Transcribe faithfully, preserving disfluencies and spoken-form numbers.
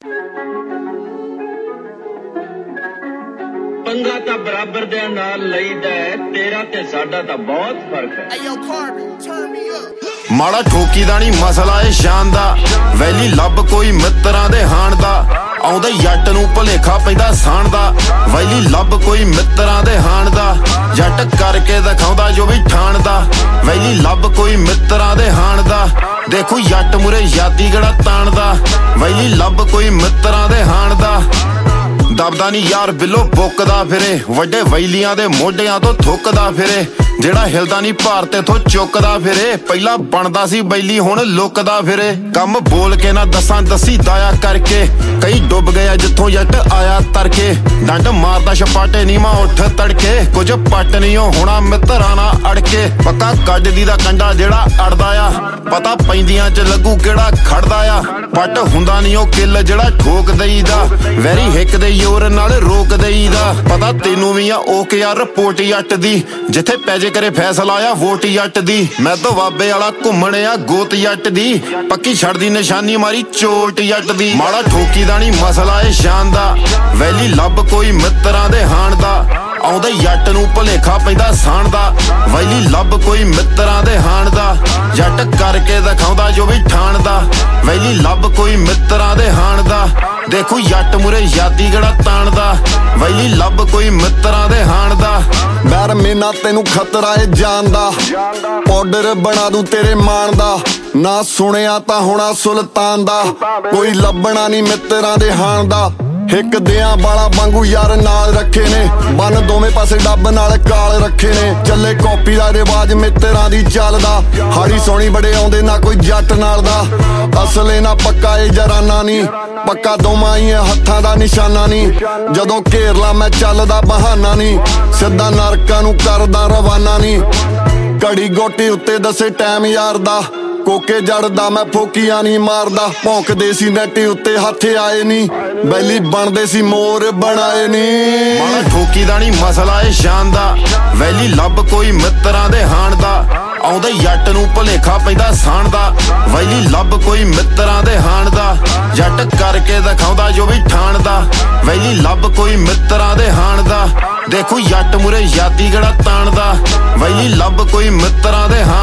पंगा तां बराबर दे नाल लईदा है, तेरा ते साडा तां बहुत फर्क है। माड़ा ठोकी दा नी मसला ए शान दा, वैली लभ कोई मित्रां दे हाण दा। आउंदे जट नूं भुलेखा पैंदा साण दा, वैली लभ कोई मित्रां दे हाण दा। जट करके दिखाउंदा जो भी ठाण दा, वैली लभ कोई मित्रां दे हाण दा। देखो जट मुरे यादी गड़ा ताणदा, वैली लभ कोई मित्रां दे हाण दा। दबदा नी यार बिलो बुकदा फिरे, वड्डे वैलियां दे मोढियां तो थुकदा फिरे। जेड़ा हिलदा नी भार तेथों चुकदा फिरे, पहला बनदा सी बैली हुण लुकदा फिरे। कम बोल के ना दसां दसी दाया करके, कई डुब गया जिथों जट आया तरके। डंड मारदा छपाटे नी मां उठ तड़के, कुछ पट नी होना मित्तरां ना अड़के। पक्का कड्डदी दा कंडा जेड़ा अड़दा आ, पता पैंदियां च लगू केड़ा खड़दा आ। पट हुंदा नी ओ किल जेड़ा ठोक देईदा, वैरी हिक दे जोर नाल रोक देईदा। पता तैनूं वी आ ओके यार रिपोर्ट जट दी, जिथे पैजे करे फैसला आ वोट जट दी। मैं तो बाबे वाला घुम्मण आ गोत जट दी, पक्की छड़दी निशानी मारी चोट जट दी। माड़ा ठोकी दा नी मसला ए शान दा, वैली लभ कोई मित्रां दे हाण दा। आउंदे जट नूं भुलेखा पैंदा साण दा, वैली लभ कोई मित्रां दे हाण दा। जट करके दिखाउंदा जो भी ठाण दा, वैली लभ कोई मित्रां दे हाण दा। देखो जट मुरे यादी गड़ा ताणदा, वैली लभ कोई मित्रां दे हाण दा। बैर मेना तेनू खतरा ए जान दा, पाउडर बना दूं तेरे मान दा। ना सुनिया तां होना सुल्तान दा, कोई लभना नी मित्रां दे हाण दा। हिक दियां बाला वांगू यार नाल रखे ने, बन दोवें पासे डब नाल काल रखे ने। चले कॉपी दा रिवाज मित्रां दी चलदा, हाड़ी सोनी बड़े आउंदे ना कोई जट नाल दा। असले ना पक्का ए जराना नी, पक्का दोवां ही हत्थां दा निशाना नी। जदों घेर ला मैं चलदा बहाना नी, सिद्धा नरकां नूं करदा रवाना नी। घड़ी गोटी उत्ते दसे टैम यार दा, कोके जड़दा मैं फोकियां नी मारदा। भौंकदे सी नैटी उत्ते हत्थ आए नी, बैली बनदे सी मोर बनाए नी। माड़ा ठोकी दा नी मसला ए शान दा, वैली लभ कोई मित्रां दे हाण दा। आउंदे जट नूं भुलेखा पैंदा साण दा, वैली लभ कोई मित्रां दे हाण दा। जट करके दिखाउंदा जो भी ठाण दा, वैली लभ कोई मित्रां दे हाण दा। देखो जट मुरे यादी गड़ा ताणदा, वैली लभ कोई मित्रां दे हाण